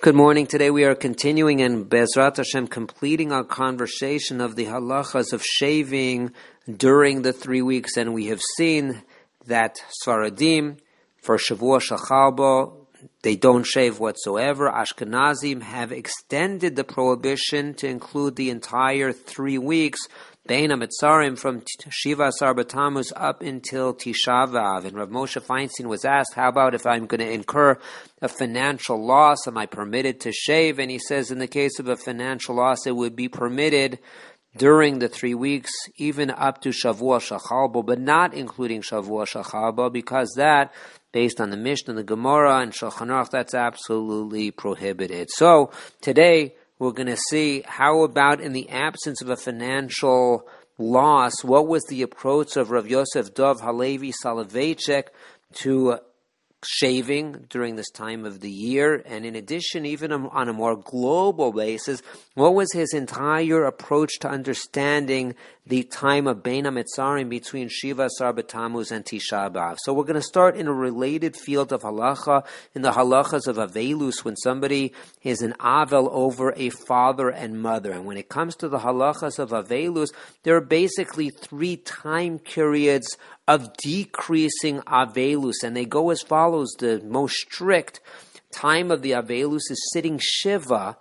Good morning. Today we are continuing and Be'ezrat Hashem completing our conversation of the halachas of shaving during the 3 weeks, and we have seen that Sfaradim for Shavua Shachalbo they don't shave whatsoever. Ashkenazim have extended the prohibition to include the entire 3 weeks. Bein HaMetzarim from Shiva Asar B'Tammuz up until Tisha B'Av. And Rav Moshe Feinstein was asked, how about if I'm going to incur a financial loss? Am I permitted to shave? And he says in the case of a financial loss, it would be permitted during the 3 weeks, even up to Shavua Shachalbo, but not including Shavua Shachalbo, because that, based on the Mishnah, the Gemara, and Shulchan Aruch, that's absolutely prohibited. So today, we're going to see how about in the absence of a financial loss, what was the approach of Rav Yosef Dov Halevi Soloveitchik to shaving during this time of the year, and in addition, even on a more global basis, what was his entire approach to understanding the time of Bein HaMetzarim between Shiva Asar B'Tammuz and Tisha B'Av. So we're going to start in a related field of halacha, in the halachas of Avelus, when somebody is an Avel over a father and mother. And when it comes to the halachas of Avelus, there are basically 3 time periods of decreasing Avelus, and they go as follows. The most strict time of the Avelus is sitting Shiva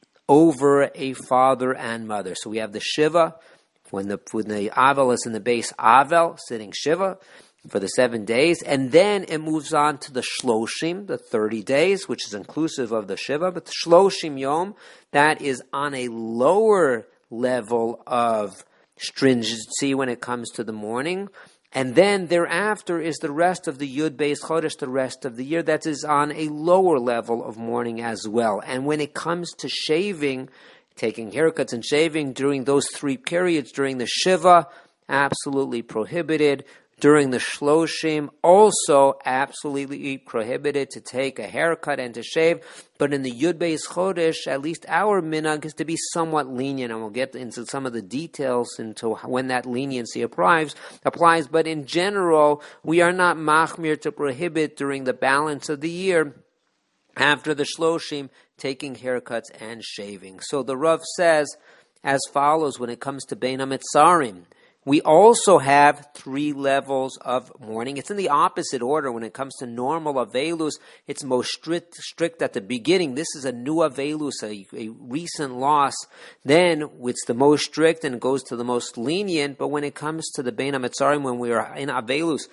over a father and mother. So we have the Shiva, when the Avel is in the base Avel, sitting Shiva for the 7 days, and then it moves on to the Shloshim, the 30 days, which is inclusive of the Shiva, but the Shloshim Yom, that is on a lower level of stringency when it comes to the morning. And then thereafter is the rest of the Yud Beis Chodesh, the rest of the year, that is on a lower level of mourning as well. And when it comes to shaving, taking haircuts and shaving during those 3 periods, during the Shiva, absolutely prohibited. During the Shloshim, also absolutely prohibited to take a haircut and to shave. But in the Yud Beis Chodesh, at least our minhag is to be somewhat lenient, and we'll get into some of the details into when that leniency applies. But in general, we are not machmir to prohibit during the balance of the year, after the Shloshim, taking haircuts and shaving. So the Rav says as follows when it comes to Bein HaMetzarim. We also have 3 levels of mourning. It's in the opposite order. When it comes to normal Avelus, it's most strict at the beginning. This is a new Avelus, a recent loss. Then it's the most strict and goes to the most lenient. But when it comes to the Bein HaMetzarim, when we are in Avelus,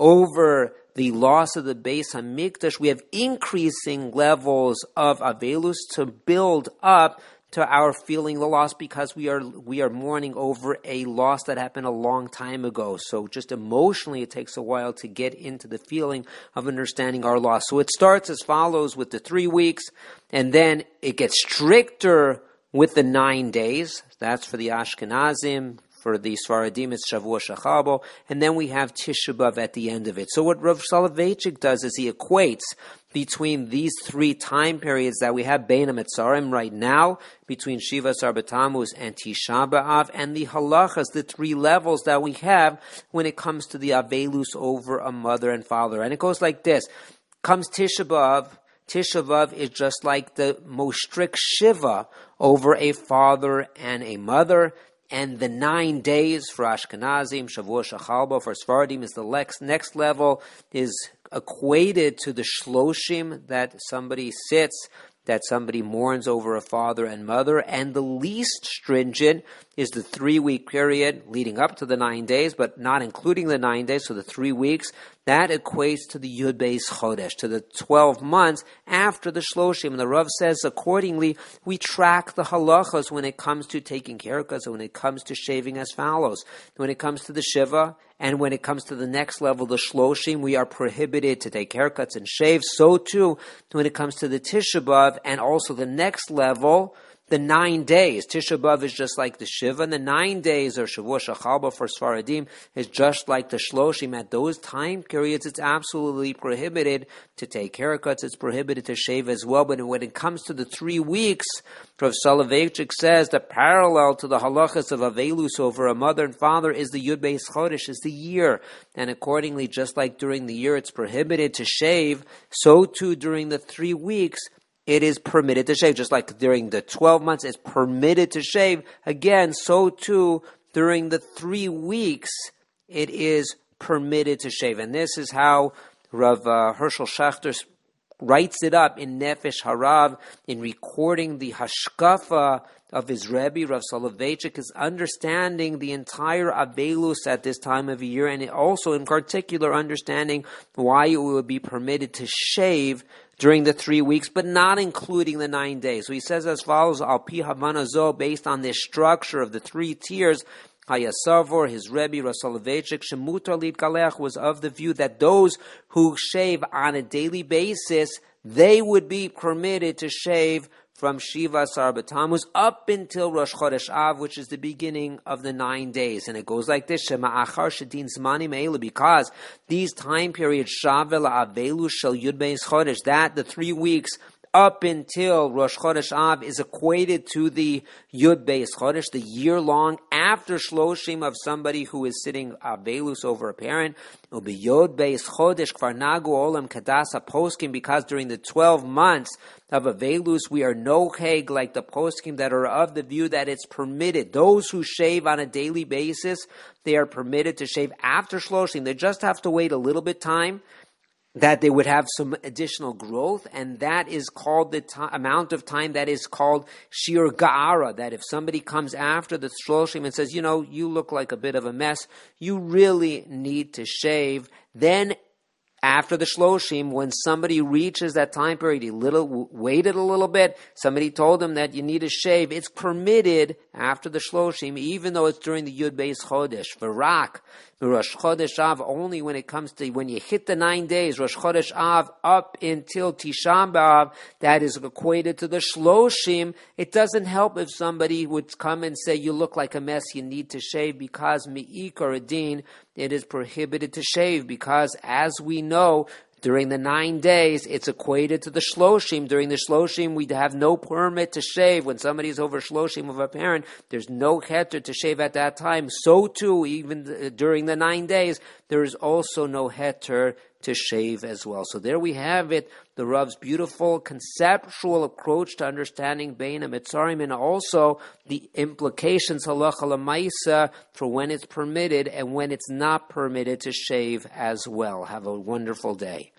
over the loss of the Beis HaMikdash, we have increasing levels of Avelus to build up to our feeling the loss, because we are mourning over a loss that happened a long time ago. So just emotionally, it takes a while to get into the feeling of understanding our loss. So it starts as follows with the 3 weeks, and then it gets stricter with the 9 days. That's for the Ashkenazim. For the Sfaradim, it's Shavua Shachalbo, and then we have Tisha B'Av at the end of it. So what Rav Soloveitchik does is he equates between these 3 time periods that we have Bein HaMetzarim right now, between Shiva Asar B'Tammuz and Tisha B'Av, and the halachas, the 3 levels that we have when it comes to the Avelus over a mother and father. And it goes like this. Comes Tisha B'Av. Tisha B'Av is just like the most strict Shiva over a father and a mother. And the 9 days for Ashkenazim, Shavua Shachalbo, for Sfaradim is the next level, is equated to the Shloshim, that somebody sits, that somebody mourns over a father and mother. And the least stringent is the 3-week period leading up to the 9 days, but not including the 9 days, so the 3 weeks. That equates to the Yud Beis Chodesh, to the 12 months after the Shloshim. And the Rav says, accordingly, we track the halachas when it comes to taking haircuts and when it comes to shaving as follows. When it comes to the Shiva, and when it comes to the next level, the Shloshim, we are prohibited to take haircuts and shave. So too, when it comes to the Tisha B'Av, and also the next level, the 9 days. Tisha B'Av is just like the Shiva, and the 9 days, or Shavua Shachalbo for Sfaradim, is just like the Shloshim. At those time periods, it's absolutely prohibited to take haircuts. It's prohibited to shave as well. But when it comes to the 3 weeks, Rav Soloveitchik says the parallel to the halachas of Avelus over a mother and father is the Yud Beis Chodesh, is the year. And accordingly, just like during the year it's prohibited to shave, so too during the 3 weeks, it is permitted to shave. Just like during the 12 months, it's permitted to shave. Again, so too, during the 3 weeks, it is permitted to shave. And this is how Rav Hershel Schachter writes it up in Nefesh Harav, in recording the hashkafa of his Rebbe, Rav Soloveitchik, is understanding the entire Avelus at this time of year, and also in particular understanding why it would be permitted to shave during the 3 weeks, but not including the 9 days. So he says as follows, Al Pi Havana Zo, based on this structure of the 3 tiers, Hayasavor, his Rebbe, Rav Soloveitchik, Shemutar Litgalech, was of the view that those who shave on a daily basis, they would be permitted to shave from Shiva Asar B'Tammuz up until Rosh Chodesh Av, which is the beginning of the 9 days. And it goes like this, Shema'achar Shedin Zmanim Eila, because these time periods, Shavel Avelu Shel Yud Beis Chodesh, that the 3 weeks up until Rosh Chodesh Av is equated to the Yud Beis Chodesh, the year-long after Shloshim of somebody who is sitting Avelus over a parent. Ubi Yud Beis Chodesh Kvar Nagu Olam Kadasa Poskim, because during the 12 months of Avelus, we are no heg like the Poskim that are of the view that it's permitted. Those who shave on a daily basis, they are permitted to shave after Shloshim. They just have to wait a little bit time, that they would have some additional growth, and that is called the amount of time that is called Shir Ga'ara, that if somebody comes after the Shloshim and says, you look like a bit of a mess, you really need to shave, then after the Shloshim, when somebody reaches that time period, he waited a little bit, somebody told him that you need to shave, it's permitted after the Shloshim, even though it's during the Yud Beis Chodesh. V'rak, Rosh Chodesh Av, only when it comes to, when you hit the 9 days, Rosh Chodesh Av, up until Tisha B'Av, that is equated to the Shloshim. It doesn't help if somebody would come and say, you look like a mess, you need to shave, because Mi'ikar Adin, it is prohibited to shave, because as we know, during the 9 days, it's equated to the Shloshim. During the Shloshim, we have no permit to shave. When somebody is over Shloshim of a parent, there's no heter to shave at that time. So too, even during the 9 days, there is also no heter to shave as well. So there we have it, the Rav's beautiful conceptual approach to understanding Bein HaMetzarim, and also the implications halacha l'maisa for when it's permitted and when it's not permitted to shave as well. Have a wonderful day.